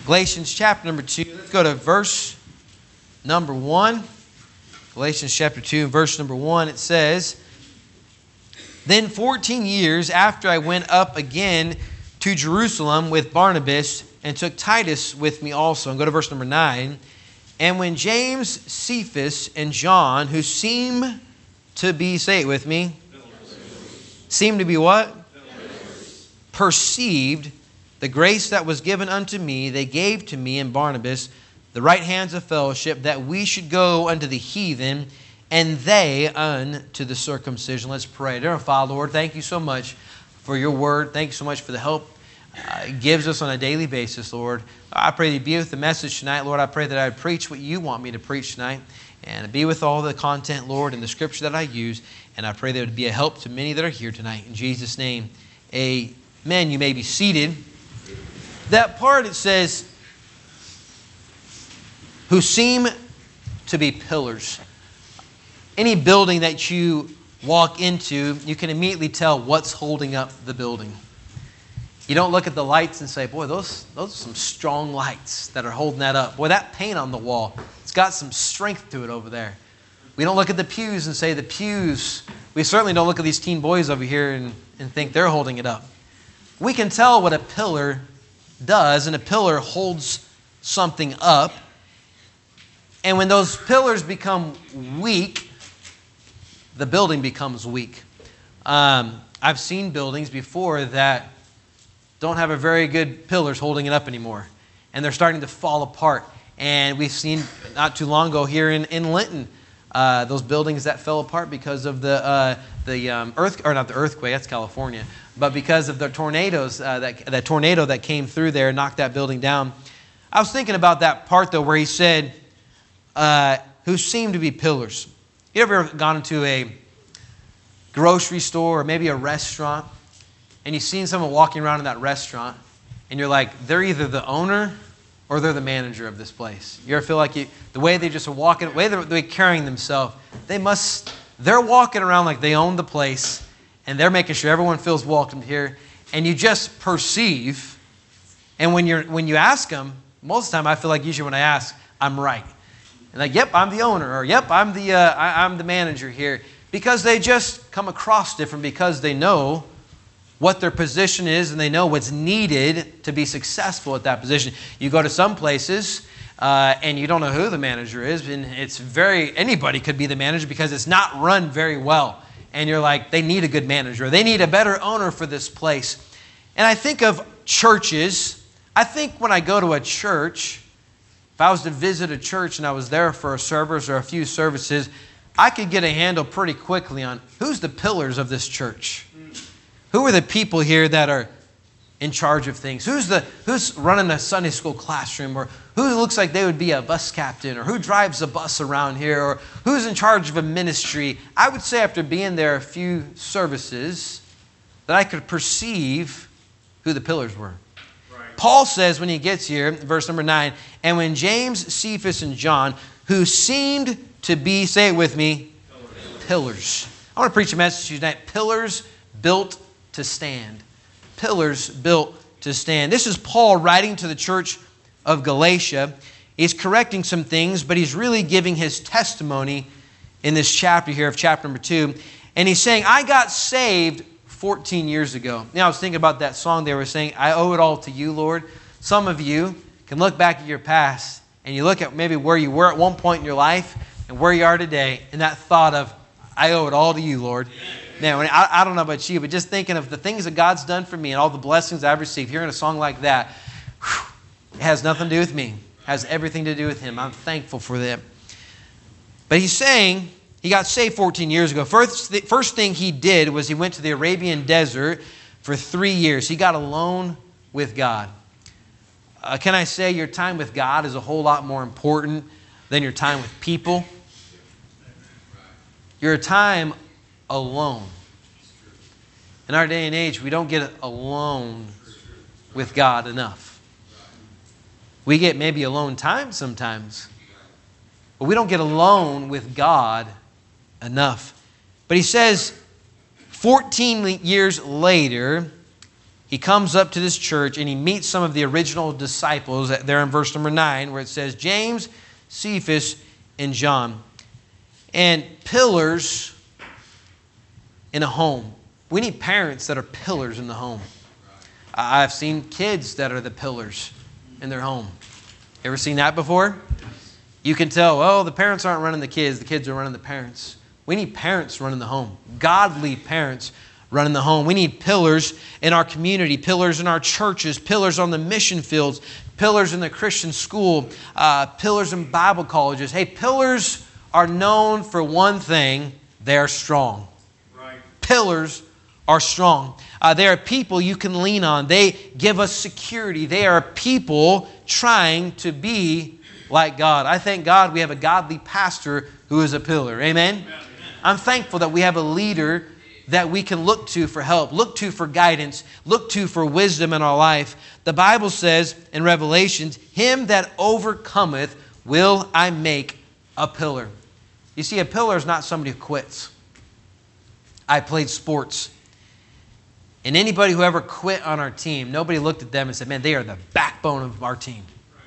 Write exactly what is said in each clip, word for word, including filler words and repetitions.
Galatians chapter number two. Let's go to verse number one. Galatians chapter two, verse number one. It says, "Then fourteen years after I went up again to Jerusalem with Barnabas, and took Titus with me also." And go to verse number nine. "And when James, Cephas, and John, who seem to be," say it with me, "seem to be what? Perceived the grace that was given unto me, they gave to me and Barnabas the right hands of fellowship, that we should go unto the heathen, and they unto the circumcision." Let's pray. Dear Father, Lord, thank you so much for your word. Thank you so much for the help uh, it gives us on a daily basis, Lord. I pray that you be with the message tonight, Lord. I pray that I would preach what you want me to preach tonight, and be with all the content, Lord, and the scripture that I use. And I pray that it would be a help to many that are here tonight. In Jesus' name, amen. You may be seated. That part, it says, "who seem to be pillars." Any building that you walk into, you can immediately tell what's holding up the building. You don't look at the lights and say, "Boy, those, those are some strong lights that are holding that up. Boy, that paint on the wall, it's got some strength to it over there." We don't look at the pews and say, "The pews," we certainly don't look at these teen boys over here and, and think they're holding it up. We can tell what a pillar does, and a pillar holds something up. And when those pillars become weak, the building becomes weak. Um, I've seen buildings before that don't have a very good pillars holding it up anymore, and they're starting to fall apart. And we've seen not too long ago here in, in Linton, uh, those buildings that fell apart because of the uh, the um, earth, or not the earthquake, that's California, but because of the tornadoes, uh, that that tornado that came through there and knocked that building down. I was thinking about that part though, where he said, uh, "who seem to be pillars." You ever gone into a grocery store or maybe a restaurant, and you've seen someone walking around in that restaurant, and you're like, they're either the owner or they're the manager of this place? You ever feel like you, the way they just are walking, the way they're, they're carrying themselves, they must, they're walking around like they own the place, and they're making sure everyone feels welcome here, and you just perceive. And when you're when you ask them, most of the time I feel like usually when I ask, I'm right. And like, yep, I'm the owner, or yep, I'm the uh, I, I'm the manager here, because they just come across different, because they know what their position is, and they know what's needed to be successful at that position. You go to some places, uh, and you don't know who the manager is, and it's very, anybody could be the manager because it's not run very well. And you're like, they need a good manager. They need a better owner for this place. And I think of churches. I think when I go to a church, if I was to visit a church and I was there for a service or a few services, I could get a handle pretty quickly on who's the pillars of this church. Who are the people here that are in charge of things? Who's the who's running a Sunday school classroom, or who looks like they would be a bus captain, or who drives a bus around here, or who's in charge of a ministry? I would say after being there a few services that I could perceive who the pillars were. Right. Paul says when he gets here, verse number nine, "And when James, Cephas, and John, who seemed to be," say it with me, "pillars." Pillars. I want to preach a message to you tonight. Pillars built to stand. Pillars built to stand. This is Paul writing to the church of Galatia. He's correcting some things, but he's really giving his testimony in this chapter here of chapter number two. And he's saying, I got saved fourteen years ago. Now, I was thinking about that song they were saying, "I owe it all to you, Lord." Some of you can look back at your past, and you look at maybe where you were at one point in your life and where you are today, and that thought of, I owe it all to you, Lord. Now, I, I don't know about you, but just thinking of the things that God's done for me and all the blessings I've received, hearing a song like that, whew, it has nothing to do with me. It has everything to do with Him. I'm thankful for that. But he's saying he got saved fourteen years ago. First, the first thing he did was he went to the Arabian desert for three years. He got alone with God. Uh, can I say your time with God is a whole lot more important than your time with people? Your time alone. In our day and age, we don't get alone with God enough. We get maybe alone time sometimes, but we don't get alone with God enough. But he says, fourteen years later, he comes up to this church and he meets some of the original disciples there in verse number nine, where it says, James, Cephas, and John. And pillars in a home. We need parents that are pillars in the home. I've seen kids that are the pillars in their home. Ever seen that before? You can tell, oh, the parents aren't running the kids, the kids are running the parents. We need parents running the home. Godly parents running the home. We need pillars in our community, pillars in our churches, pillars on the mission fields, pillars in the Christian school, uh, pillars in Bible colleges. Hey, pillars are known for one thing: they are strong. Right. Pillars are strong. Uh, they are people you can lean on. They give us security. They are people trying to be like God. I thank God we have a godly pastor who is a pillar. Amen? Amen. I'm thankful that we have a leader that we can look to for help, look to for guidance, look to for wisdom in our life. The Bible says in Revelations, him that overcometh will I make a pillar. You see, a pillar is not somebody who quits. I played sports. And anybody who ever quit on our team, nobody looked at them and said, man, they are the backbone of our team.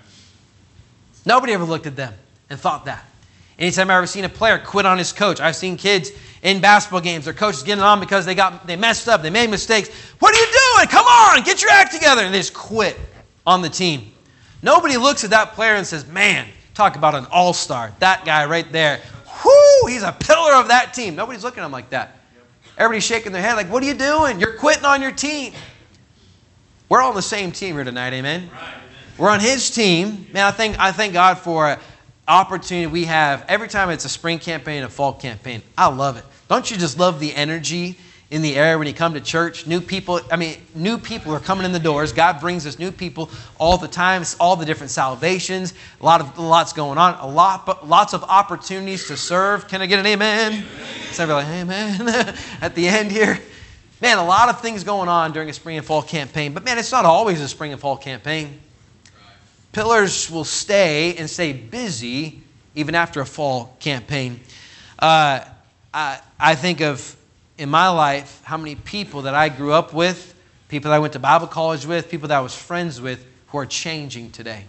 Nobody ever looked at them and thought that. Anytime I've ever seen a player quit on his coach, I've seen kids in basketball games, their coach is getting on because they got they messed up, they made mistakes. What are you doing? Come on, get your act together. And they just quit on the team. Nobody looks at that player and says, man, talk about an all-star. That guy right there, whoo, he's a pillar of that team. Nobody's looking at him like that. Everybody's shaking their head like, what are you doing? You're quitting on your team. We're all on the same team here tonight, amen? Right, amen. We're on his team. Man, I thank, I thank God for an opportunity we have every time it's a spring campaign, a fall campaign. I love it. Don't you just love the energy in the air when you come to church? New people, I mean, new people are coming in the doors. God brings us new people all the time. It's all the different salvations. A lot of lots going on. A lot, lots of opportunities to serve. Can I get an amen? Amen. Somebody like, amen, at the end here. Man, a lot of things going on during a spring and fall campaign. But man, it's not always a spring and fall campaign. Pillars will stay and stay busy even after a fall campaign. Uh, I, I think of, in my life, how many people that I grew up with, people that I went to Bible college with, people that I was friends with, who are changing today.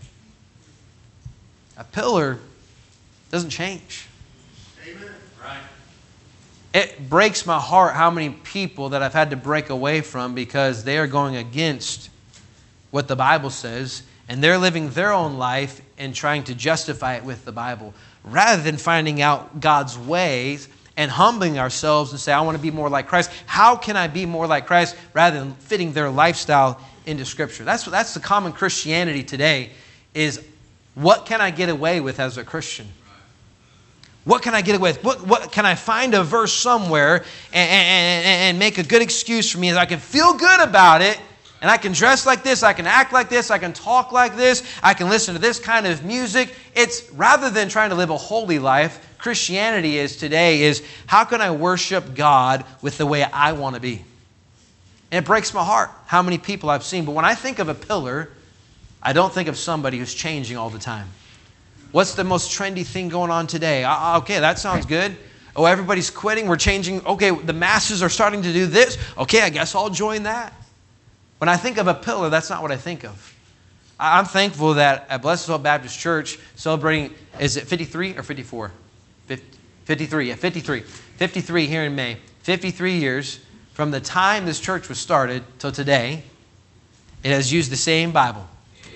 A pillar doesn't change. Amen. Right. It breaks my heart how many people that I've had to break away from because they are going against what the Bible says, and they're living their own life and trying to justify it with the Bible, rather than finding out God's ways and humbling ourselves and say, I want to be more like Christ. How can I be more like Christ, rather than fitting their lifestyle into Scripture? That's, that's the common Christianity today, is what can I get away with as a Christian? What can I get away with? What, what can I find a verse somewhere and, and, and make a good excuse for me as I can feel good about it, and I can dress like this, I can act like this, I can talk like this, I can listen to this kind of music. It's rather than trying to live a holy life, Christianity is today is how can I worship God with the way I want to be? And it breaks my heart how many people I've seen. But when I think of a pillar, I don't think of somebody who's changing all the time. What's the most trendy thing going on today? Uh, okay, that sounds good. Oh, everybody's quitting. We're changing. Okay, the masses are starting to do this. Okay, I guess I'll join that. When I think of a pillar, that's not what I think of. I'm thankful that at Blessed Hope Baptist Church, celebrating, is it fifty-three or fifty-four? fifty-three, yeah, fifty-three. fifty-three here in May. fifty-three years from the time this church was started till today, it has used the same Bible.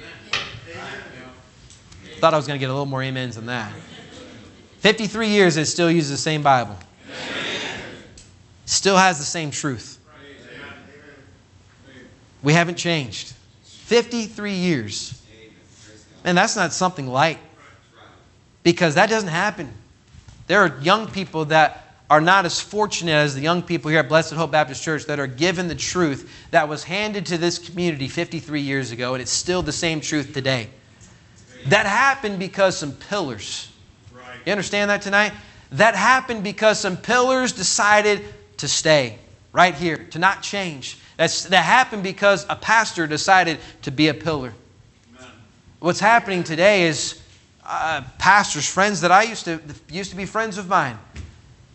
Thought I was going to get a little more amens than that. fifty-three years, it still uses the same Bible. Still has the same truth. We haven't changed. fifty-three years. And that's not something light. Because that doesn't happen. There are young people that are not as fortunate as the young people here at Blessed Hope Baptist Church that are given the truth that was handed to this community fifty-three years ago, and it's still the same truth today. That happened because some pillars. You understand that tonight? That happened because some pillars decided to stay right here, to not change. That's, that happened because a pastor decided to be a pillar. Amen. What's happening today is uh, pastors, friends that I used to used to be friends of mine,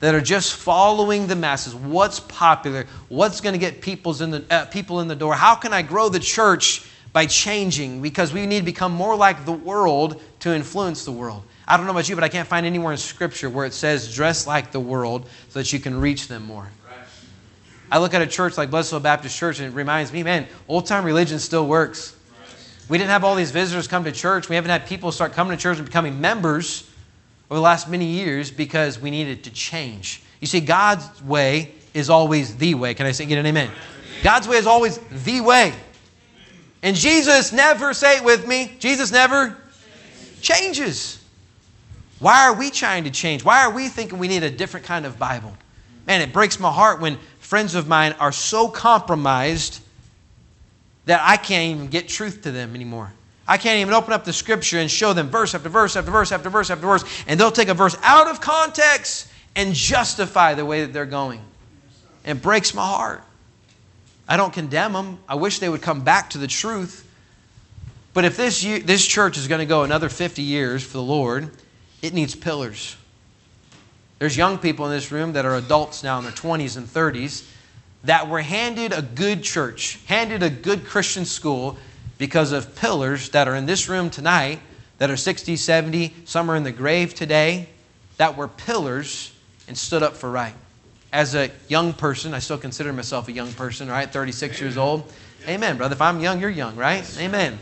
that are just following the masses. What's popular? What's going to get people's in the, uh, people in the door? How can I grow the church by changing? Because we need to become more like the world to influence the world. I don't know about you, but I can't find anywhere in Scripture where it says dress like the world so that you can reach them more. Right. I look at a church like Blessed Hope Baptist Church and it reminds me, man, old-time religion still works. Right. We didn't have all these visitors come to church. We haven't had people start coming to church and becoming members over the last many years because we needed to change. You see, God's way is always the way. Can I say, get an amen? God's way is always the way. And Jesus never, say it with me, Jesus never changes. Why are we trying to change? Why are we thinking we need a different kind of Bible? Man, it breaks my heart when friends of mine are so compromised that I can't even get truth to them anymore. I can't even open up the Scripture and show them verse after verse after verse after verse after verse. And they'll take a verse out of context and justify the way that they're going. And it breaks my heart. I don't condemn them. I wish they would come back to the truth. But if this, this church is going to go another fifty years for the Lord, it needs pillars. There's young people in this room that are adults now in their twenties and thirties that were handed a good church, handed a good Christian school because of pillars that are in this room tonight that are sixty, seventy, some are in the grave today, that were pillars and stood up for right. As a young person, I still consider myself a young person, right? thirty-six years old. Amen, brother. If I'm young, you're young, right? Amen.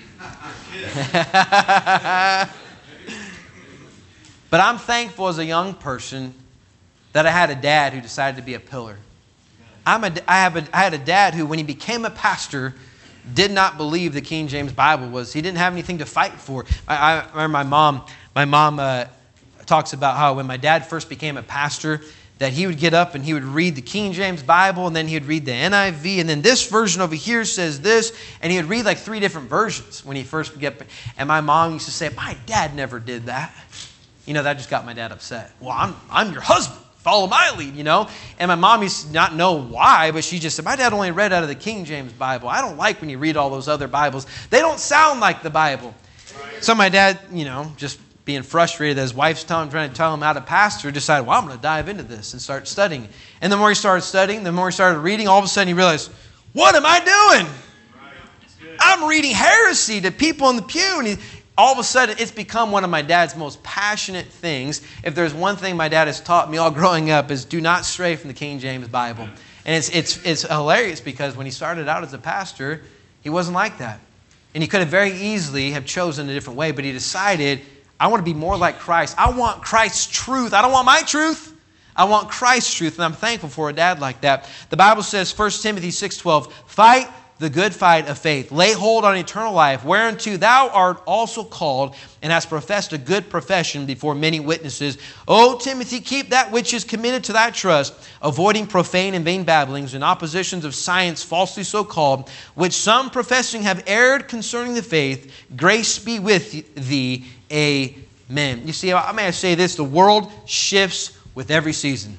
But I'm thankful as a young person that I had a dad who decided to be a pillar. I'm a, I, have a, I had a dad who, when he became a pastor, did not believe the King James Bible was. He didn't have anything to fight for. I, I remember my mom, my mom uh, talks about how when my dad first became a pastor, that he would get up and he would read the King James Bible, and then he would read the N I V, and then this version over here says this, and he would read like three different versions when he first began. And my mom used to say, my dad never did that. You know, that just got my dad upset. Well, I'm, I'm your husband. Follow my lead, you know. And my mom used to not know why, but she just said, my dad only read out of the King James Bible. I don't like when you read all those other Bibles. They don't sound like the Bible. Right. So my dad, you know, just being frustrated that his wife's telling, trying to tell him how to pastor, decided, well, I'm going to dive into this and start studying. And the more he started studying, the more he started reading, all of a sudden he realized, what am I doing? Right. I'm reading heresy to people in the pew. And he, all of a sudden, it's become one of my dad's most passionate things. If there's one thing my dad has taught me all growing up is do not stray from the King James Bible. And it's, it's, it's hilarious because when he started out as a pastor, he wasn't like that. And he could have very easily have chosen a different way, but he decided, I want to be more like Christ. I want Christ's truth. I don't want my truth. I want Christ's truth. And I'm thankful for a dad like that. The Bible says, First Timothy six twelve, fight the good fight of faith. Lay hold on eternal life, whereunto thou art also called, and hast professed a good profession before many witnesses. O Timothy, keep that which is committed to thy trust, avoiding profane and vain babblings and oppositions of science falsely so called, which some professing have erred concerning the faith. Grace be with thee. Amen. You see, I may say this, the world shifts with every season.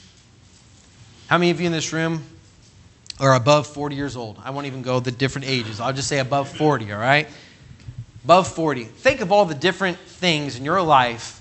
How many of you in this room are above forty years old? I won't even go the different ages. I'll just say above forty, all right? Above forty. Think of all the different things in your life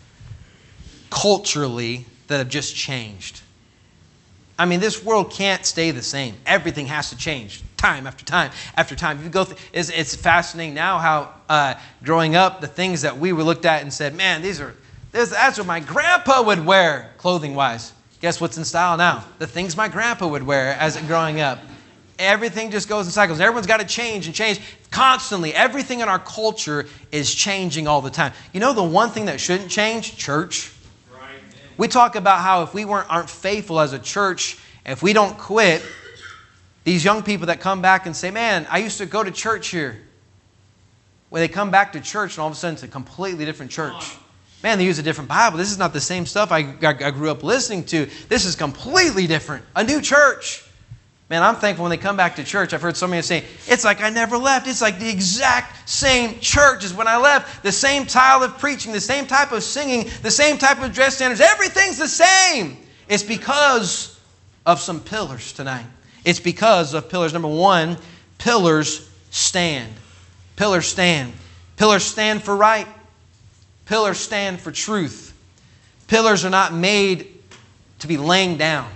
culturally that have just changed. I mean, this world can't stay the same. Everything has to change time after time after time. If you go through, it's, it's fascinating now how uh, growing up, the things that we were looked at and said, man, these are this, that's what my grandpa would wear clothing-wise. Guess what's in style now? The things my grandpa would wear as growing up. Everything just goes in cycles. Everyone's got to change and change constantly. Everything in our culture is changing all the time. You know the one thing that shouldn't change? Church. Right. We talk about how if we weren't aren't faithful as a church, if we don't quit, these young people that come back and say, man, I used to go to church here. When they come back to church and all of a sudden it's a completely different church. Man, they use a different Bible. This is not the same stuff I, I, I grew up listening to. This is completely different. A new church. Man, I'm thankful when they come back to church. I've heard so many say, it's like I never left. It's like the exact same church as when I left. The same style of preaching, the same type of singing, the same type of dress standards. Everything's the same. It's because of some pillars tonight. It's because of pillars. Number one, pillars stand. Pillars stand. Pillars stand for right. Pillars stand for truth. Pillars are not made to be laying down.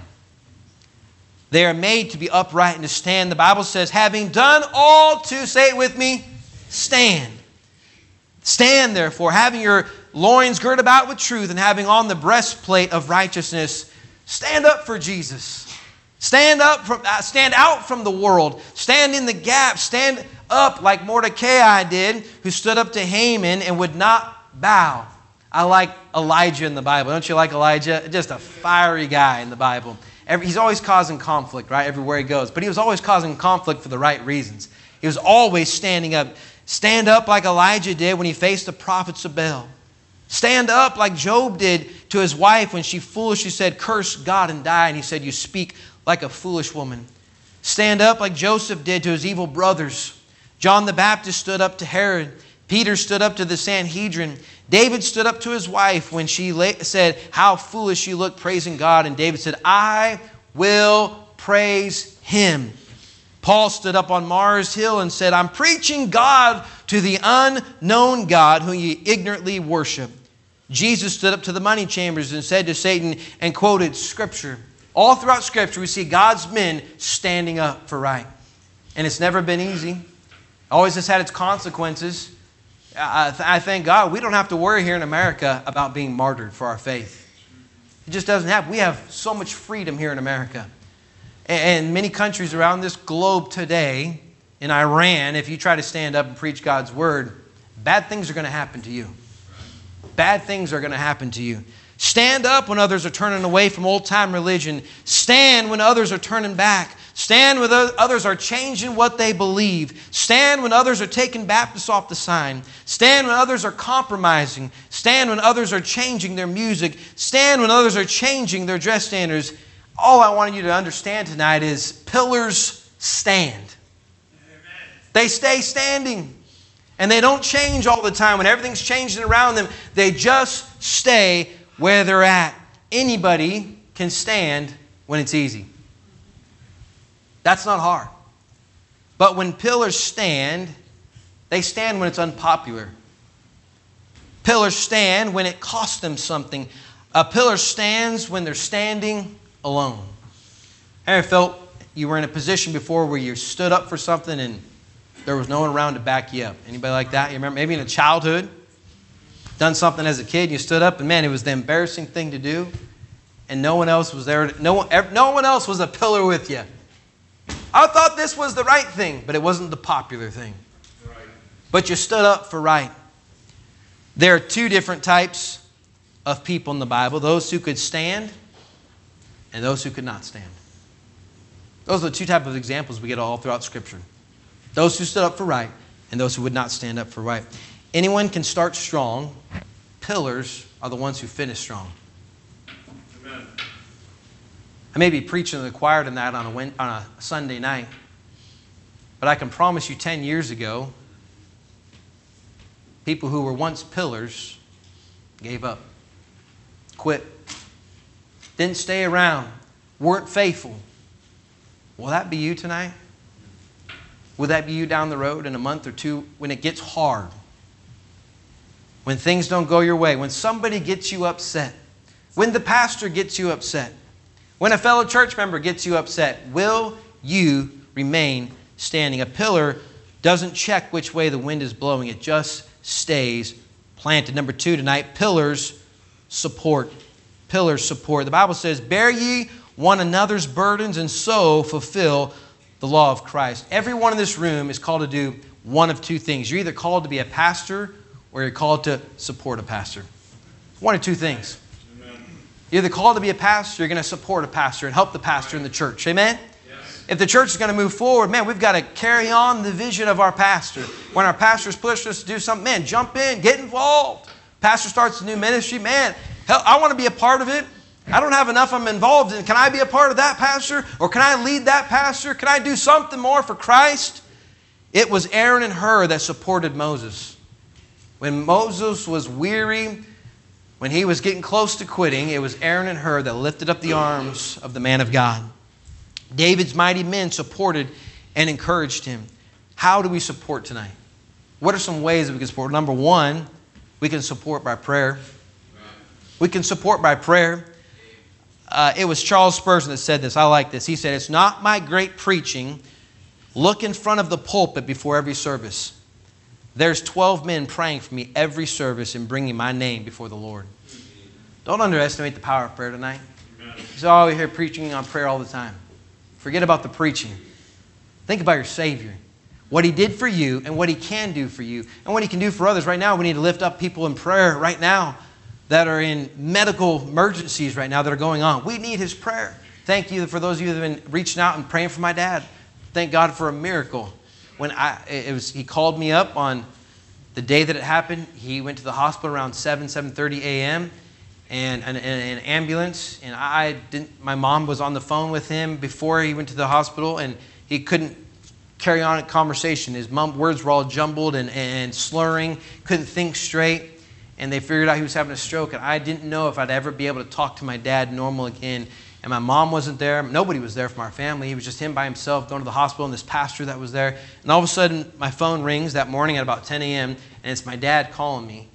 They are made to be upright and to stand. The Bible says, having done all to, say it with me, stand. Stand therefore, having your loins girded about with truth and having on the breastplate of righteousness. Stand up for Jesus. Stand up from, uh, stand out from the world. Stand in the gap. Stand up like Mordecai did, who stood up to Haman and would not bow. I like Elijah in the Bible. Don't you like Elijah? Just a fiery guy in the Bible. Every, he's always causing conflict, right, everywhere he goes. But he was always causing conflict for the right reasons. He was always standing up. Stand up like Elijah did when he faced the prophets of Baal. Stand up like Job did to his wife when she foolishly said, curse God and die. And he said, you speak like a foolish woman. Stand up like Joseph did to his evil brothers. John the Baptist stood up to Herod. Peter stood up to the Sanhedrin. David stood up to his wife when she said, how foolish you look praising God. And David said, I will praise Him. Paul stood up on Mars Hill and said, I'm preaching God to the unknown God whom ye ignorantly worship. Jesus stood up to the money chambers and said to Satan and quoted Scripture. All throughout Scripture we see God's men standing up for right. And it's never been easy. Always has had its consequences. I, th- I thank God we don't have to worry here in America about being martyred for our faith. It just doesn't happen. We have so much freedom here in America. And many countries around this globe today, in Iran, if you try to stand up and preach God's Word, bad things are going to happen to you. Bad things are going to happen to you. Stand up when others are turning away from old-time religion. Stand when others are turning back. Stand when others are changing what they believe. Stand when others are taking Baptists off the sign. Stand when others are compromising. Stand when others are changing their music. Stand when others are changing their dress standards. All I wanted you to understand tonight is pillars stand. Amen. They stay standing. And they don't change all the time. When everything's changing around them, they just stay where they're at. Anybody can stand when it's easy. That's not hard. But when pillars stand, they stand when it's unpopular. Pillars stand when it costs them something. A pillar stands when they're standing alone. Have you ever felt you were in a position before where you stood up for something and there was no one around to back you up? Anybody like that? You remember maybe in a childhood, done something as a kid, you stood up and man, it was the embarrassing thing to do and no one else was there. No one, no one else was a pillar with you. I thought this was the right thing, but it wasn't the popular thing. Right. But you stood up for right. There are two different types of people in the Bible. Those who could stand and those who could not stand. Those are the two types of examples we get all throughout Scripture. Those who stood up for right and those who would not stand up for right. Anyone can start strong. Pillars are the ones who finish strong. Amen. I may be preaching to the choir tonight on a, on a Sunday night, but I can promise you ten years ago, people who were once pillars gave up, quit, didn't stay around, weren't faithful. Will that be you tonight? Will that be you down the road in a month or two when it gets hard? When things don't go your way? When somebody gets you upset? When the pastor gets you upset? When a fellow church member gets you upset? Will you remain standing? A pillar doesn't check which way the wind is blowing. It just stays planted. Number two tonight, pillars support. Pillars support. The Bible says, bear ye one another's burdens and so fulfill the law of Christ. Everyone in this room is called to do one of two things. You're either called to be a pastor or you're called to support a pastor. One of two things. Amen. You're either called to be a pastor, you're going to support a pastor and help the pastor in the church. Amen? Yes. If the church is going to move forward, man, we've got to carry on the vision of our pastor. When our pastors push us to do something, man, jump in, get involved. Pastor starts a new ministry, man, hell, I want to be a part of it. I don't have enough I'm involved in. Can I be a part of that pastor? Or can I lead that pastor? Can I do something more for Christ? It was Aaron and Hur that supported Moses. When Moses was weary, when he was getting close to quitting, it was Aaron and Hur that lifted up the arms of the man of God. David's mighty men supported and encouraged him. How do we support tonight? What are some ways that we can support? Number one, we can support by prayer. We can support by prayer. uh, it was Charles Spurgeon that said this. I like this. He said, "It's not my great preaching. Look in front of the pulpit before every service. There's twelve men praying for me every service and bringing my name before the Lord." Don't underestimate the power of prayer tonight. So oh, we hear preaching on prayer all the time. Forget about the preaching. Think about your Savior. What He did for you and what He can do for you and what He can do for others. Right now, we need to lift up people in prayer right now that are in medical emergencies right now that are going on. We need His prayer. Thank you for those of you that have been reaching out and praying for my dad. Thank God for a miracle. When I, it was, he called me up on the day that it happened. He went to the hospital around seven, seven thirty a.m. and an, an ambulance. And I didn't. My mom was on the phone with him before he went to the hospital, and he couldn't carry on a conversation. His mom, words were all jumbled and, and slurring. Couldn't think straight. And they figured out he was having a stroke. And I didn't know if I'd ever be able to talk to my dad normal again. And my mom wasn't there. Nobody was there from our family. It was just him by himself going to the hospital and this pastor that was there. And all of a sudden, my phone rings that morning at about ten a.m. and it's my dad calling me.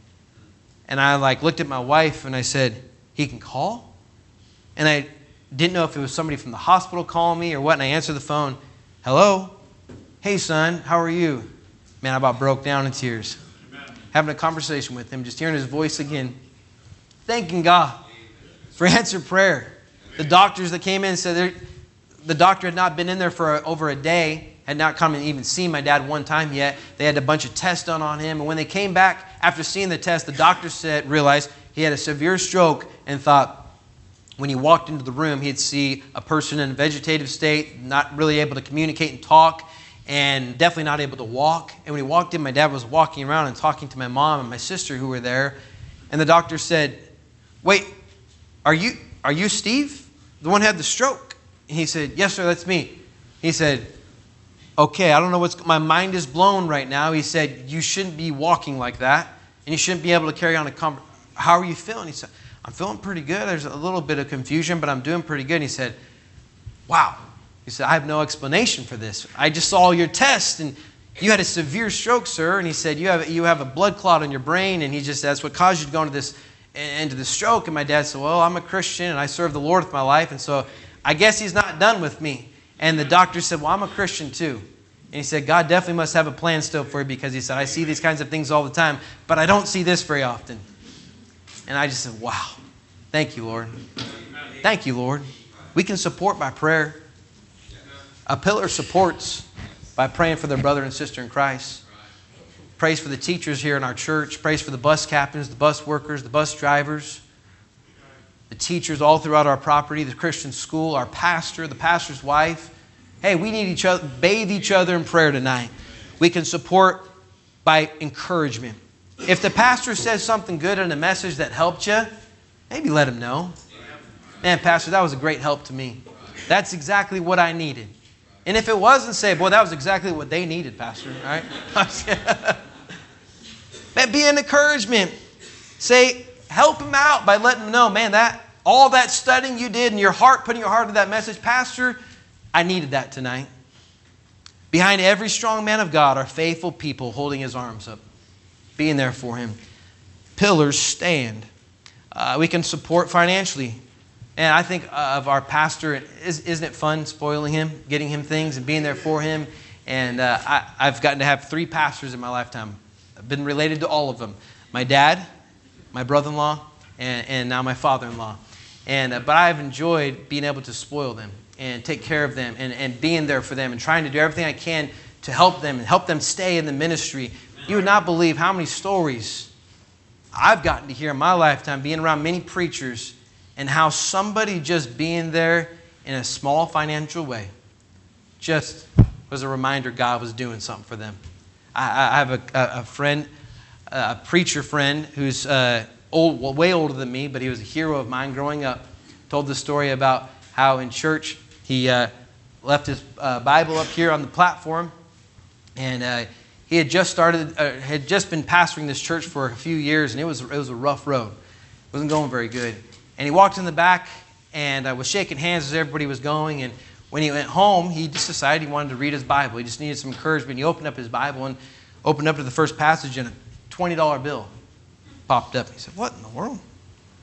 And I like looked at my wife and I said, "He can call?" And I didn't know if it was somebody from the hospital calling me or what. And I answered the phone. "Hello? Hey, son, how are you?" Man, I about broke down in tears. Amen. Having a conversation with him, just hearing his voice again. Thanking God for answered prayer. The doctors that came in said the doctor had not been in there for over a day, had not come and even seen my dad one time yet. They had a bunch of tests done on him. And when they came back after seeing the test, the doctor said, realized he had a severe stroke and thought when he walked into the room, he'd see a person in a vegetative state, not really able to communicate and talk, and definitely not able to walk. And when he walked in, my dad was walking around and talking to my mom and my sister who were there. And the doctor said, "Wait, are you are you Steve? The one who had the stroke?" And he said, "Yes, sir, that's me." He said, "Okay, I don't know what's... My mind is blown right now." He said, "You shouldn't be walking like that, and you shouldn't be able to carry on a conversation. How are you feeling?" He said, "I'm feeling pretty good. There's a little bit of confusion, but I'm doing pretty good." And he said, "Wow." He said, "I have no explanation for this. I just saw your test, and you had a severe stroke, sir." And he said, you have, you have a blood clot in your brain, and he just, that's what caused you to go into this... into the stroke. And my dad said, "Well, I'm a Christian and I serve the Lord with my life, and so I guess He's not done with me." And the doctor said, "Well, I'm a Christian too." And he said, "God definitely must have a plan still for you," because he said, "I see these kinds of things all the time, but I don't see this very often." And I just said, wow, thank you, Lord. Thank you, Lord. We can support by prayer. A pillar supports by praying for their brother and sister in Christ. Prays for the teachers here in our church. Prays for the bus captains, the bus workers, the bus drivers, the teachers all throughout our property, the Christian school, our pastor, the pastor's wife. Hey, we need each other, bathe each other in prayer tonight. We can support by encouragement. If the pastor says something good in a message that helped you, maybe let him know. "Man, pastor, that was a great help to me. That's exactly what I needed." And if it wasn't, say, "Boy, that was exactly what they needed, pastor." All right? Man, be an encouragement. Say, help him out by letting him know, "Man, that all that studying you did and your heart, putting your heart into that message, pastor, I needed that tonight." Behind every strong man of God are faithful people holding his arms up, being there for him. Pillars stand. Uh, we can support financially. And I think of our pastor. Isn't it fun spoiling him, getting him things and being there for him? And uh, I, I've gotten to have three pastors in my lifetime. I've been related to all of them. My dad, my brother-in-law, and, and now my father-in-law. And uh, but I've enjoyed being able to spoil them and take care of them and, and being there for them and trying to do everything I can to help them and help them stay in the ministry. You would not believe how many stories I've gotten to hear in my lifetime being around many preachers, and how somebody just being there in a small financial way just was a reminder God was doing something for them. I, I have a, a friend, a preacher friend who's uh, old, well, way older than me, but he was a hero of mine growing up. Told the story about how in church he uh, left his uh, Bible up here on the platform, and uh, he had just started, uh, had just been pastoring this church for a few years, and it was it was a rough road. It wasn't going very good. And he walked in the back and uh, was shaking hands as everybody was going. And when he went home, he just decided he wanted to read his Bible. He just needed some encouragement. He opened up his Bible and opened up to the first passage, and a twenty dollar bill popped up. He said, "What in the world?"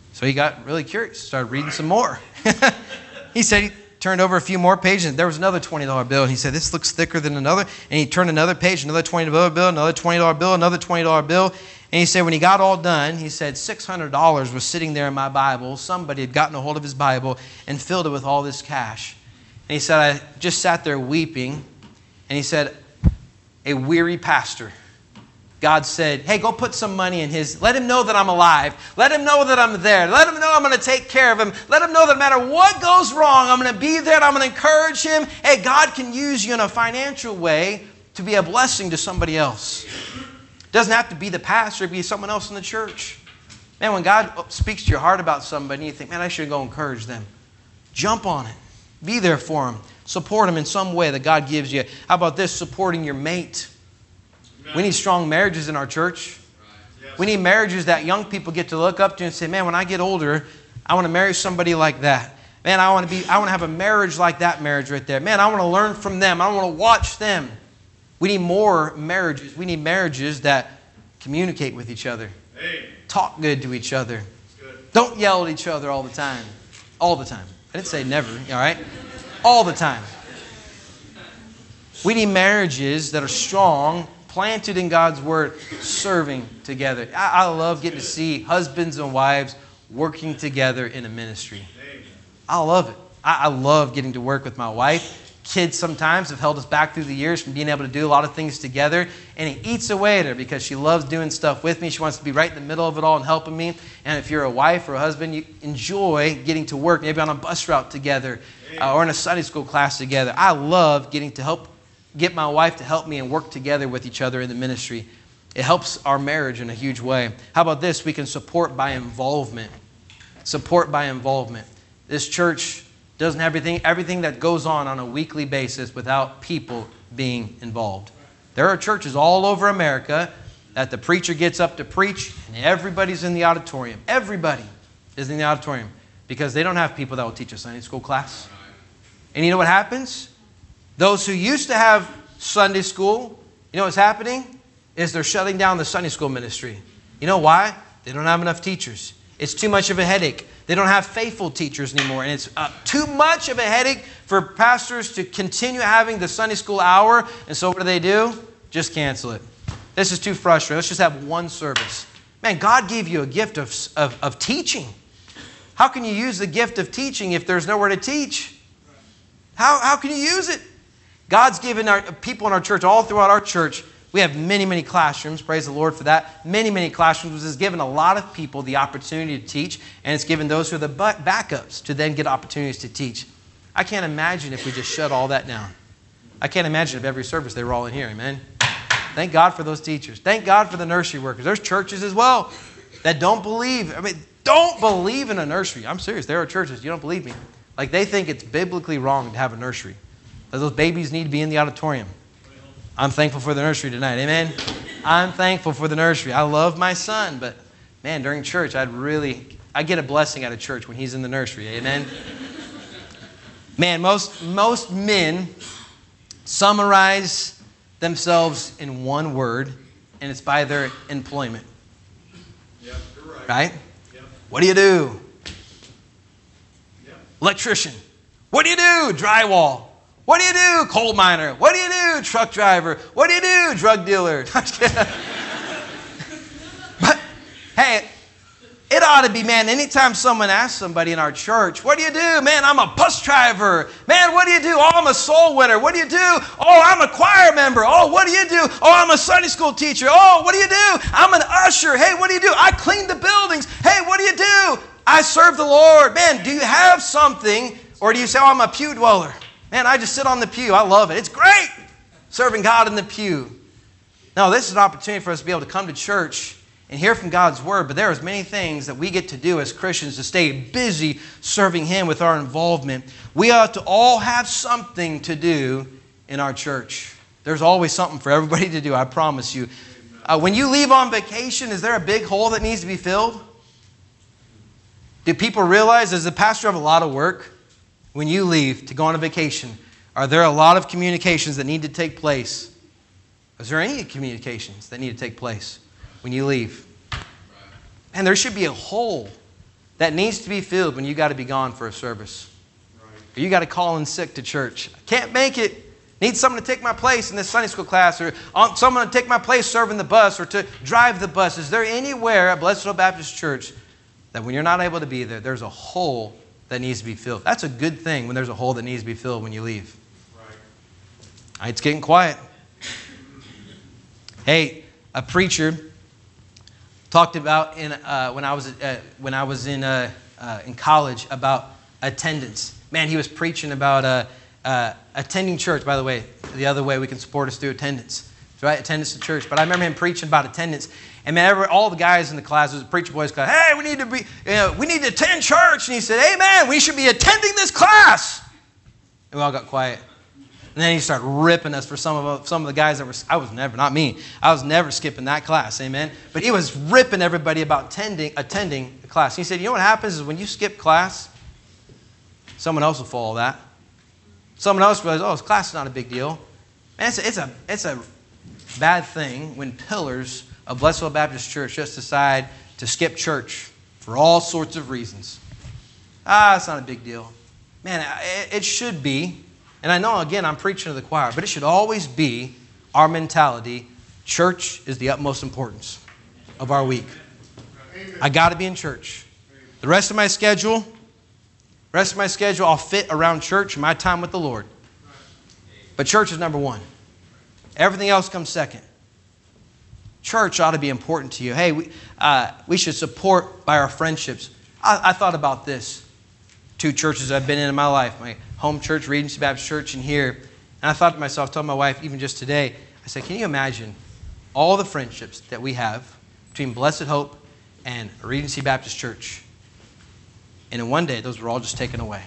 So he got really curious, started reading some more. He said he turned over a few more pages. There was another twenty dollar bill. And he said, this looks thicker than another. And he turned another page, another twenty dollar bill, another twenty dollar bill, another twenty dollar bill. And he said when he got all done, he said six hundred dollars was sitting there in my Bible. Somebody had gotten a hold of his Bible and filled it with all this cash. And he said, I just sat there weeping. And he said, a weary pastor. God said, hey, go put some money in his, let him know that I'm alive. Let him know that I'm there. Let him know I'm going to take care of him. Let him know that no matter what goes wrong, I'm going to be there and I'm going to encourage him. Hey, God can use you in a financial way to be a blessing to somebody else. It doesn't have to be the pastor, it can be someone else in the church. Man, when God speaks to your heart about somebody, you think, man, I should go encourage them. Jump on it. Be there for them. Support them in some way that God gives you. How about this? Supporting your mate. We need strong marriages in our church. We need marriages that young people get to look up to and say, man, when I get older, I want to marry somebody like that. Man, I want to be, I want to have a marriage like that marriage right there. Man, I want to learn from them. I want to watch them. We need more marriages. We need marriages that communicate with each other. Hey. Talk good to each other. Good. Don't yell at each other all the time. All the time. I didn't say never, all right? All the time. We need marriages that are strong, planted in God's Word, serving together. I, I love getting to see husbands and wives working together in a ministry. I love it. I, I love getting to work with my wife. Kids sometimes have held us back through the years from being able to do a lot of things together. And it eats away at her because she loves doing stuff with me. She wants to be right in the middle of it all and helping me. And if you're a wife or a husband, you enjoy getting to work, maybe on a bus route together uh, or in a Sunday school class together. I love getting to help get my wife to help me and work together with each other in the ministry. It helps our marriage in a huge way. How about this? We can support by involvement. Support by involvement. This church doesn't have everything, everything that goes on on a weekly basis without people being involved. There are churches all over America that the preacher gets up to preach and everybody's in the auditorium. Everybody is in the auditorium because they don't have people that will teach a Sunday school class. And you know what happens? Those who used to have Sunday school, you know what's happening? Is they're shutting down the Sunday school ministry. You know why? They don't have enough teachers. It's too much of a headache. They don't have faithful teachers anymore. And it's uh, too much of a headache for pastors to continue having the Sunday school hour. And so what do they do? Just cancel it. This is too frustrating. Let's just have one service. Man, God gave you a gift of, of, of teaching. How can you use the gift of teaching if there's nowhere to teach? How, how can you use it? God's given our people in our church, all throughout our church, we have many, many classrooms. Praise the Lord for that. Many, many classrooms, which has given a lot of people the opportunity to teach, and it's given those who are the backups to then get opportunities to teach. I can't imagine if we just shut all that down. I can't imagine if every service they were all in here. Amen. Thank God for those teachers. Thank God for the nursery workers. There's churches as well that don't believe. I mean, don't believe in a nursery. I'm serious. There are churches. You don't believe me. Like they think it's biblically wrong to have a nursery. That those babies need to be in the auditorium. I'm thankful for the nursery tonight. Amen. I'm thankful for the nursery. I love my son, but man, during church, I'd really, I get a blessing out of church when he's in the nursery. Amen. Man, most, most men summarize themselves in one word, and it's by their employment. Yep, you're right. Right? Yep. What do you do? Yep. Electrician. What do you do? Drywall. What do you do? Coal miner. What do you do? Truck driver. What do you do? Drug dealer. But hey, it ought to be, man, anytime someone asks somebody in our church, what do you do? Man, I'm a bus driver. Man, what do you do? Oh, I'm a soul winner. What do you do? Oh, I'm a choir member. Oh, what do you do? Oh, I'm a Sunday school teacher. Oh, what do you do? I'm an usher. Hey, what do you do? I clean the buildings. Hey, what do you do? I serve the Lord. Man, do you have something? Or do you say, oh, I'm a pew dweller? Man, I just sit on the pew. I love it. It's great serving God in the pew. Now, this is an opportunity for us to be able to come to church and hear from God's Word, but there are many things that we get to do as Christians to stay busy serving Him with our involvement. We ought to all have something to do in our church. There's always something for everybody to do, I promise you. Uh, when you leave on vacation, is there a big hole that needs to be filled? Do people realize, does the pastor have a lot of work? When you leave to go on a vacation, are there a lot of communications that need to take place? Is there any communications that need to take place when you leave? And there should be a hole that needs to be filled when you got to be gone for a service. Right. Or you got to call in sick to church. I can't make it. Need someone to take my place in this Sunday school class, or someone to take my place serving the bus, or to drive the bus. Is there anywhere at Blessed Hope Baptist Church that when you're not able to be there, there's a hole that needs to be filled? That's a good thing when there's a hole that needs to be filled when you leave. Right. It's getting quiet. Hey, a preacher talked about in uh, when I was uh, when I was in uh, uh, in college about attendance. Man, he was preaching about uh, uh, attending church. By the way, the other way we can support us through attendance, right? Attendance to church. But I remember him preaching about attendance, and man, every, all the guys in the class, it was a preacher boys class. Hey, we need to be, you know, we need to attend church. And he said, "Amen. We should be attending this class." And we all got quiet. And then he started ripping us for some of some of the guys that were, I was never, not me, I was never skipping that class, amen? But he was ripping everybody about attending, attending the class. He said, you know what happens is when you skip class, someone else will follow that. Someone else realizes, oh, this class is not a big deal. Man, it's a, it's a, it's a bad thing when pillars of Blessed Hope Baptist Church just decide to skip church for all sorts of reasons. Ah, it's not a big deal. Man, it, it should be. And I know, again, I'm preaching to the choir, but it should always be our mentality. Church is the utmost importance of our week. I got to be in church. The rest of my schedule, rest of my schedule, I'll fit around church and my time with the Lord. But church is number one. Everything else comes second. Church ought to be important to you. Hey, we, uh, we should support by our friendships. I, I thought about this. Two churches I've been in in my life. My home church, Regency Baptist Church, and here. And I thought to myself, I told my wife, even just today, I said, can you imagine all the friendships that we have between Blessed Hope and Regency Baptist Church? And in one day, those were all just taken away.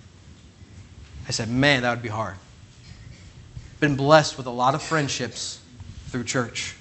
I said, man, that would be hard. Been blessed with a lot of friendships through church.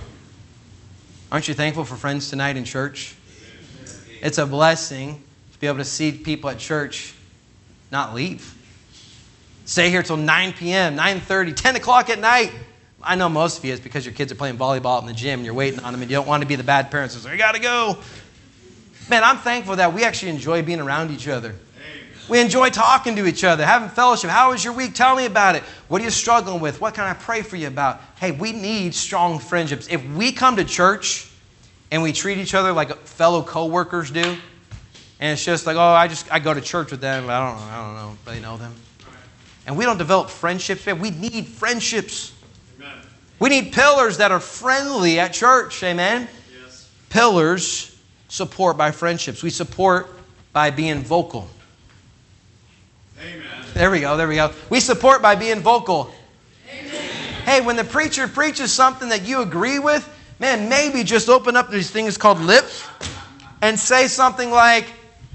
Aren't you thankful for friends tonight in church? It's a blessing to be able to see people at church not leave. Stay here till nine p.m., nine thirty, ten o'clock at night. I know most of you, it's because your kids are playing volleyball in the gym and you're waiting on them and you don't want to be the bad parents who say, you got to go. Man, I'm thankful that we actually enjoy being around each other. We enjoy talking to each other, having fellowship. How was your week? Tell me about it. What are you struggling with? What can I pray for you about? Hey, we need strong friendships. If we come to church and we treat each other like fellow co-workers do, and it's just like, oh, I just I go to church with them, but I don't know, I don't know, really know them. And we don't develop friendships. We need friendships. Amen. We need pillars that are friendly at church. Amen. Yes. Pillars support by friendships. We support by being vocal. Amen. There we go, there we go. We support by being vocal. Amen. Hey, when the preacher preaches something that you agree with, man, maybe just open up these things called lips and say something like,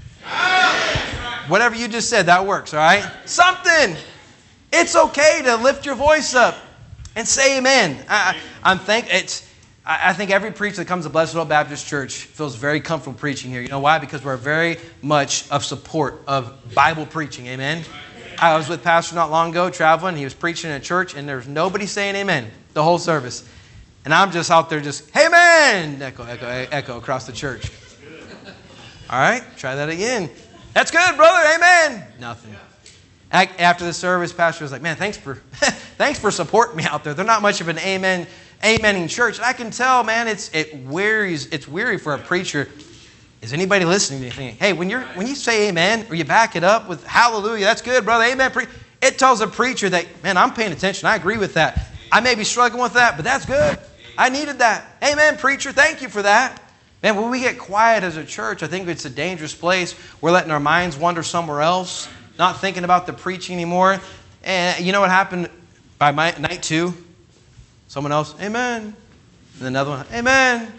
whatever you just said, that works, all right? Something. It's okay to lift your voice up and say amen. I, I'm thank. It's. I, I think every preacher that comes to Blessed Hope Baptist Church feels very comfortable preaching here. You know why? Because we're very much of support of Bible preaching. Amen. I was with Pastor not long ago traveling. He was preaching in a church, and there was nobody saying amen the whole service. And I'm just out there just, amen, echo, echo, echo across the church. All right, try that again. That's good, brother. Amen. Nothing. After the service, pastor was like, man, thanks for thanks for supporting me out there. They're not much of an amen, amening church. And I can tell, man, it's it wearies, it's weary for a preacher. Is anybody listening to anything? Hey, when you're when you say amen, or you back it up with hallelujah, that's good, brother. Amen. It tells a preacher that, man, I'm paying attention. I agree with that. I may be struggling with that, but that's good. I needed that. Amen, preacher. Thank you for that. Man, when we get quiet as a church, I think it's a dangerous place. We're letting our minds wander somewhere else, not thinking about the preaching anymore. And you know what happened by my, night two? Someone else, amen. And another one, amen.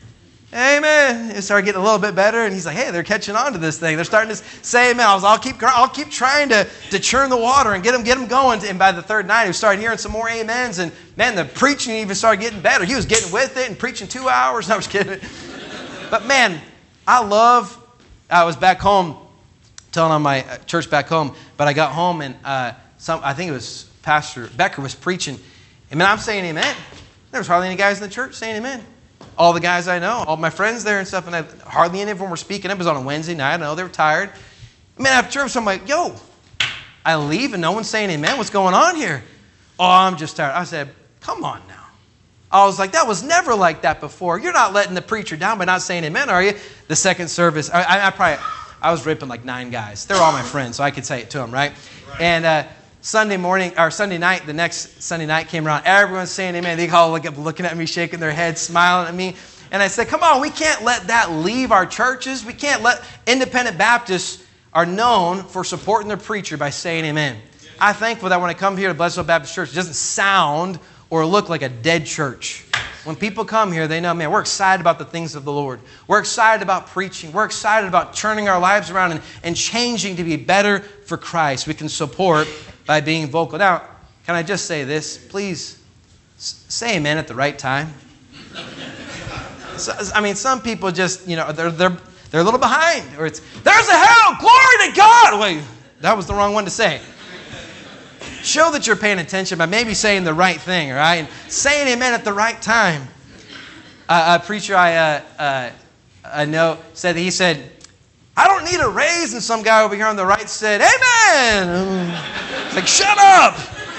Amen. It started getting a little bit better, and he's like, hey, they're catching on to this thing. They're starting to say amen. I was, I'll keep, I'll keep trying to, to churn the water and get them, get them going. And by the third night, we started hearing some more amens. And man, the preaching even started getting better. He was getting with it and preaching two hours. No, I was kidding. But man, I love, I was back home telling on my church back home, but I got home and uh, some, I think it was Pastor Becker was preaching. And man, I'm saying amen. There was hardly any guys in the church saying amen. all the guys I know, all my friends there and stuff, and I, hardly any of them were speaking. It was on a Wednesday night. I know they were tired. Man, after church, I'm like, yo, I leave and no one's saying amen. What's going on here? Oh, I'm just tired. I said, come on now. I was like, that was never like that before. You're not letting the preacher down by not saying amen, are you? The second service, I, I, I probably, I was ripping like nine guys. They're all my friends, so I could say it to them, right? right. And uh, Sunday morning, or Sunday night, the next Sunday night came around. Everyone's saying amen. They all look up, looking at me, shaking their heads, smiling at me. And I said, come on, we can't let that leave our churches. We can't let independent Baptists are known for supporting their preacher by saying amen. Yes. I'm thankful that when I come here to Blessed Hope Baptist Church, it doesn't sound or look like a dead church. When people come here, they know, man, we're excited about the things of the Lord. We're excited about preaching. We're excited about turning our lives around and, and changing to be better for Christ. We can support by being vocal. Now, can I just say this? Please say amen at the right time. So, I mean, some people just, you know, they're, they're, they're a little behind. Or it's, there's a hell, glory to God. Wait, that was the wrong one to say. Show that you're paying attention by maybe saying the right thing, all right? And saying amen at the right time. Uh, a preacher I, uh, uh, I know said, he said, I don't need a raise. And some guy over here on the right said, amen. It's like, shut up.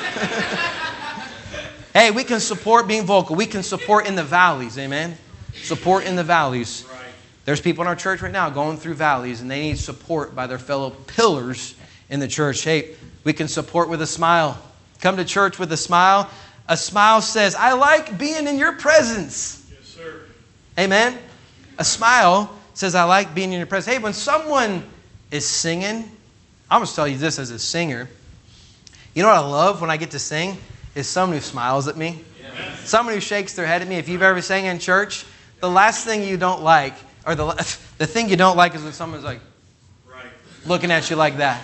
Hey, we can support being vocal. We can support in the valleys, amen? Support in the valleys. Right. There's people in our church right now going through valleys, and they need support by their fellow pillars in the church. Hey, we can support with a smile. Come to church with a smile. A smile says, I like being in your presence. Yes, sir. Amen? A smile says, I like being in your presence. Hey, when someone is singing, I'm going to tell you this as a singer. You know what I love when I get to sing? Is someone who smiles at me. Yes. Someone who shakes their head at me. If you've ever sang in church, the last thing you don't like, or the, the thing you don't like is when someone's like, right, looking at you like that.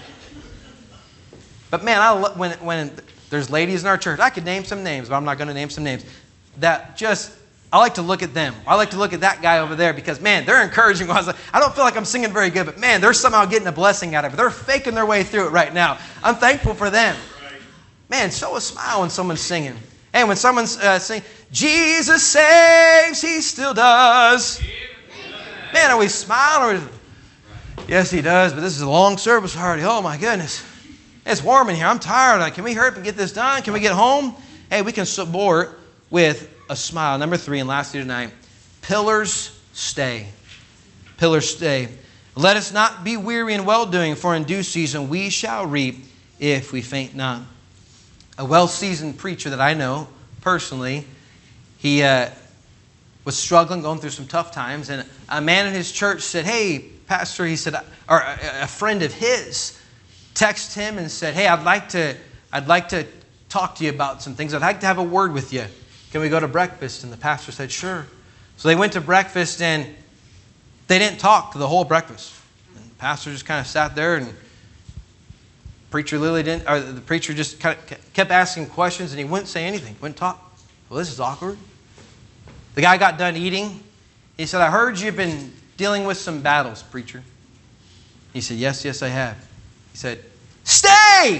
But man, I lo- when when there's ladies in our church, I could name some names, but I'm not going to name some names. That just, I like to look at them. I like to look at that guy over there because, man, they're encouraging. I was like, I don't feel like I'm singing very good, but man, they're somehow getting a blessing out of it. They're faking their way through it right now. I'm thankful for them. Right. Man, show a smile when someone's singing. Hey, when someone's uh, singing, Jesus saves, He still does. Man, are we smiling? Or, yes, He does, but this is a long service already. Oh, my goodness. It's warm in here. I'm tired. Can we hurry up and get this done? Can we get home? Hey, we can support with a smile. Number three, and lastly tonight, pillars stay. Pillars stay. Let us not be weary in well-doing, for in due season we shall reap if we faint not. A well-seasoned preacher that I know personally, he uh, was struggling, going through some tough times, and a man in his church said, hey, pastor, he said, or a friend of his, texted him and said, hey, I'd like to I'd like to talk to you about some things. I'd like to have a word with you. Can we go to breakfast? And the pastor said, sure. So they went to breakfast and they didn't talk the whole breakfast. And the pastor just kind of sat there and preacher Lily didn't, or the preacher just kind of kept asking questions and he wouldn't say anything, wouldn't talk. Well, this is awkward. The guy got done eating. He said, I heard you've been dealing with some battles, preacher. He said, yes, yes, I have. He said, stay!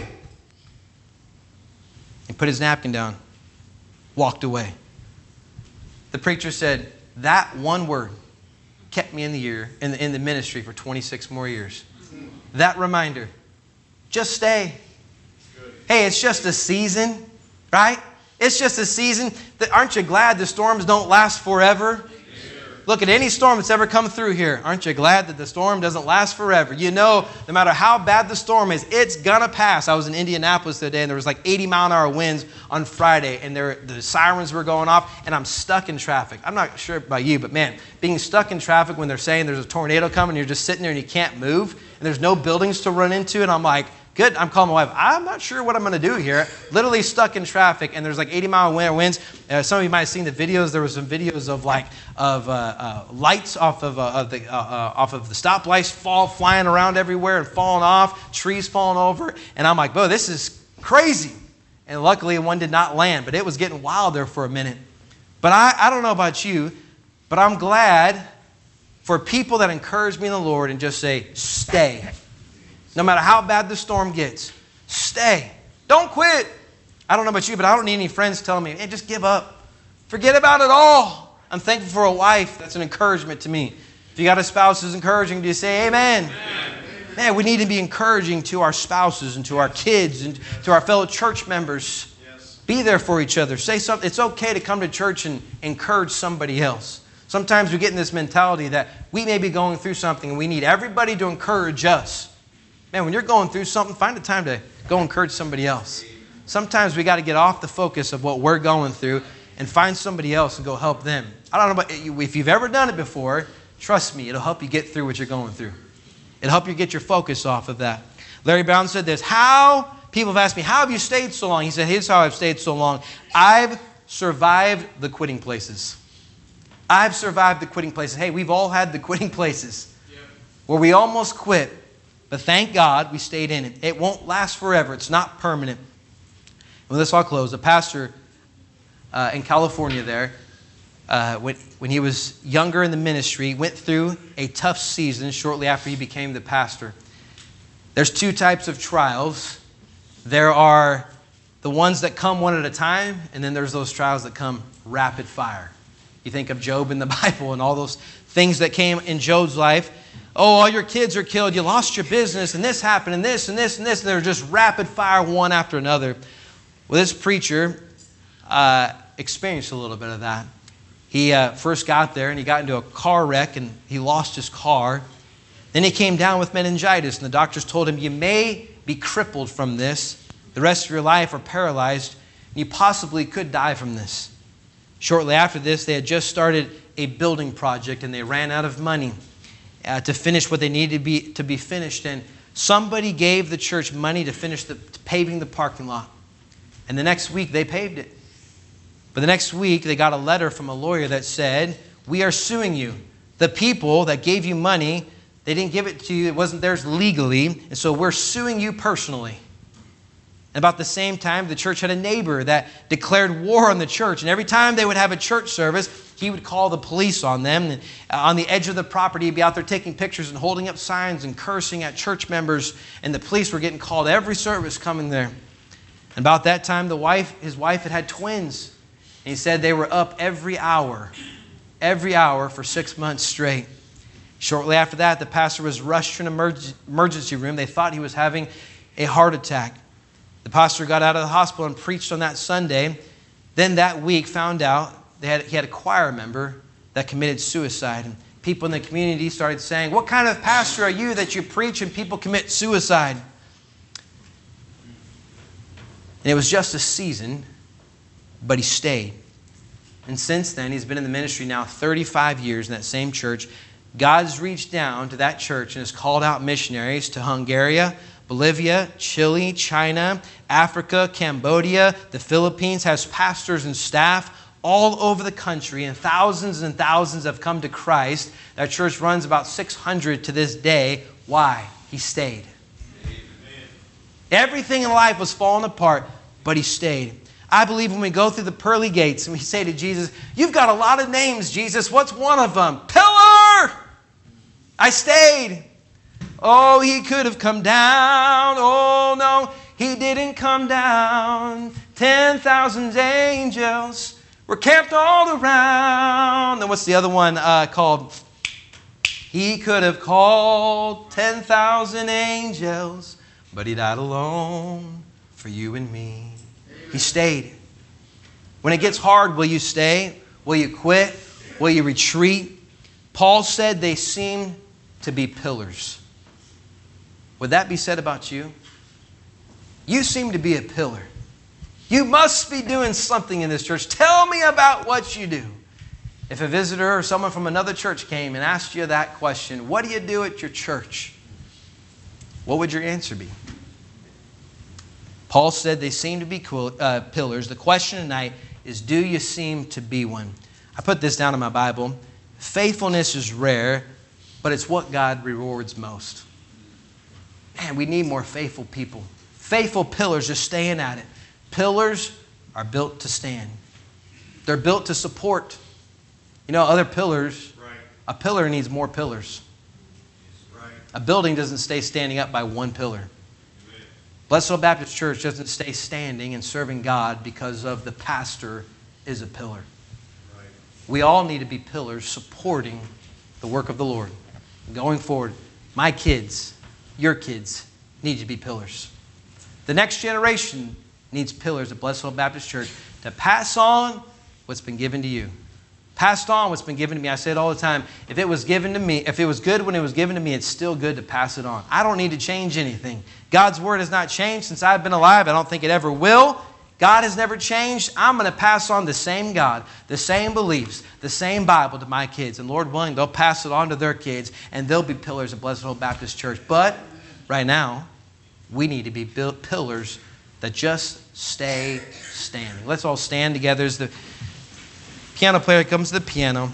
He put his napkin down, walked away. The preacher said, that one word kept me in the year, in the, in the ministry for twenty-six more years. That reminder, just stay. Hey, it's just a season, right? It's just a season. Aren't you glad the storms don't last forever? Look at any storm that's ever come through here. Aren't you glad that the storm doesn't last forever? You know, no matter how bad the storm is, it's going to pass. I was in Indianapolis today, and there was like eighty mile an hour winds on Friday, and there, the sirens were going off, and I'm stuck in traffic. I'm not sure about you, but man, being stuck in traffic when they're saying there's a tornado coming, and you're just sitting there and you can't move, and there's no buildings to run into, and I'm like, good, I'm calling my wife. I'm not sure what I'm going to do here. Literally stuck in traffic, and there's like eighty mile an hour winds. Uh, some of you might have seen the videos. There were some videos of like of uh, uh, lights off of uh, of the uh, uh, off of the stoplights fall flying around everywhere and falling off, trees falling over, and I'm like, "Boy, this is crazy." And luckily, one did not land, but it was getting wild there for a minute. But I, I don't know about you, but I'm glad for people that encourage me in the Lord and just say, "Stay." No matter how bad the storm gets, stay. Don't quit. I don't know about you, but I don't need any friends telling me, hey, just give up. Forget about it all. I'm thankful for a wife that's an encouragement to me. If you got a spouse who's encouraging, do you say amen? Amen. Man, we need to be encouraging to our spouses and to our kids and to our fellow church members. Yes. Be there for each other. Say something. It's okay to come to church and encourage somebody else. Sometimes we get in this mentality that we may be going through something and we need everybody to encourage us. Man, when you're going through something, find a time to go encourage somebody else. Sometimes we got to get off the focus of what we're going through and find somebody else and go help them. I don't know about you, if you've ever done it before, trust me, it'll help you get through what you're going through. It'll help you get your focus off of that. Larry Brown said this, how, people have asked me, how have you stayed so long? He said, here's how I've stayed so long. I've survived the quitting places. I've survived the quitting places. Hey, we've all had the quitting places yeah. where we almost quit, but thank God we stayed in it. It won't last forever. It's not permanent. With this, I'll close. A pastor uh, in California there, Uh, when, when he was younger in the ministry, went through a tough season shortly after he became the pastor. There's two types of trials. There are the ones that come one at a time, and then there's those trials that come rapid fire. You think of Job in the Bible and all those things that came in Job's life. Oh, all your kids are killed, you lost your business, and this happened, and this, and this, and this, and they're just rapid fire one after another. Well, this preacher uh, experienced a little bit of that. He uh, first got there and he got into a car wreck and he lost his car. Then he came down with meningitis and the doctors told him, you may be crippled from this the rest of your life or paralyzed, and you possibly could die from this. Shortly after this, they had just started a building project and they ran out of money uh, to finish what they needed to be, to be finished. And somebody gave the church money to finish the, to paving the parking lot. And the next week they paved it. But the next week, they got a letter from a lawyer that said, we are suing you. The people that gave you money, they didn't give it to you. It wasn't theirs legally. And so we're suing you personally. And about the same time, the church had a neighbor that declared war on the church. And every time they would have a church service, he would call the police on them. And on the edge of the property, he'd be out there taking pictures and holding up signs and cursing at church members. And the police were getting called every service coming there. And about that time, the wife, his wife had had twins. He said they were up every hour, every hour for six months straight. Shortly after that, the pastor was rushed to an emergency room. They thought he was having a heart attack. The pastor got out of the hospital and preached on that Sunday. Then that week found out they had, he had a choir member that committed suicide. And people in the community started saying, what kind of pastor are you that you preach and people commit suicide? And it was just a season, but he stayed. And since then, he's been in the ministry now thirty-five years in that same church. God's reached down to that church and has called out missionaries to Hungary, Bolivia, Chile, China, Africa, Cambodia, the Philippines, has pastors and staff all over the country, and thousands and thousands have come to Christ. That church runs about six hundred to this day. Why? He stayed. Amen. Everything in life was falling apart, but he stayed. I believe when we go through the pearly gates and we say to Jesus, you've got a lot of names, Jesus. What's one of them? Pillar! I stayed. Oh, he could have come down. Oh, no, he didn't come down. Ten thousand angels were camped all around. Then what's the other one uh, called? He could have called ten thousand angels, but he died alone for you and me. He stayed. When it gets hard, will you stay? Will you quit? Will you retreat? Paul said they seem to be pillars. Would that be said about you? You seem to be a pillar. You must be doing something in this church. Tell me about what you do. If a visitor or someone from another church came and asked you that question, what do you do at your church? What would your answer be? Paul said they seem to be uh, pillars. The question tonight is, do you seem to be one? I put this down in my Bible. Faithfulness is rare, but it's what God rewards most. Man, we need more faithful people. Faithful pillars just staying at it. Pillars are built to stand. They're built to support. You know, other pillars, right. A pillar needs more pillars. Right. A building doesn't stay standing up by one pillar. Blessed Hope Baptist Church doesn't stay standing and serving God because of the pastor is a pillar. Right. We all need to be pillars supporting the work of the Lord. Going forward, my kids, your kids, need to be pillars. The next generation needs pillars at Blessed Hope Baptist Church to pass on what's been given to you. Passed on what's been given to me. I say it all the time. If it was given to me, if it was good when it was given to me, it's still good to pass it on. I don't need to change anything. God's word has not changed since I've been alive. I don't think it ever will. God has never changed. I'm going to pass on the same God, the same beliefs, the same Bible to my kids. And Lord willing, they'll pass it on to their kids, and they'll be pillars of Blessed Hope Baptist Church. But right now, we need to be pillars that just stay standing. Let's all stand together as the piano player comes to the piano.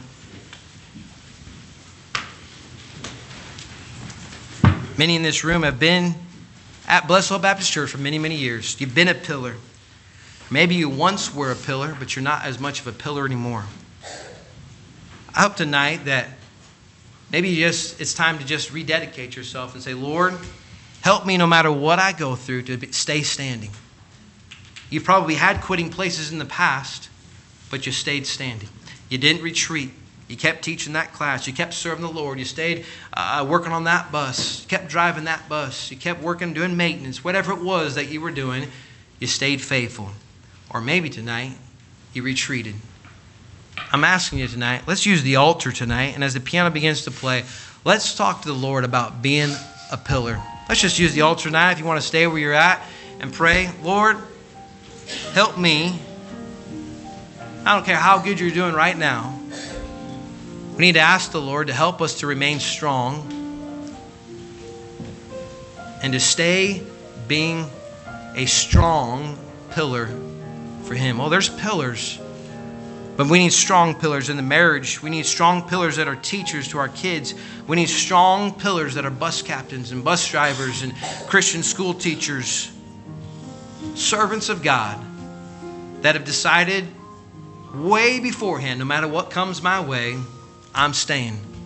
Many in this room have been at Blessed Hope Baptist Church for many, many years. You've been a pillar. Maybe you once were a pillar, but you're not as much of a pillar anymore. I hope tonight that maybe you just it's time to just rededicate yourself and say, Lord, help me no matter what I go through to stay standing. You've probably had quitting places in the past, but you stayed standing. You didn't retreat. You kept teaching that class. You kept serving the Lord. You stayed uh, working on that bus. You kept driving that bus. You kept working, doing maintenance. Whatever it was that you were doing, you stayed faithful. Or maybe tonight, you retreated. I'm asking you tonight, let's use the altar tonight. And as the piano begins to play, let's talk to the Lord about being a pillar. Let's just use the altar tonight if you want to stay where you're at and pray. Lord, help me. I don't care how good you're doing right now. We need to ask the Lord to help us to remain strong and to stay being a strong pillar for Him. Oh, there's pillars. But we need strong pillars in the marriage. We need strong pillars that are teachers to our kids. We need strong pillars that are bus captains and bus drivers and Christian school teachers. Servants of God that have decided way beforehand, no matter what comes my way, I'm staying.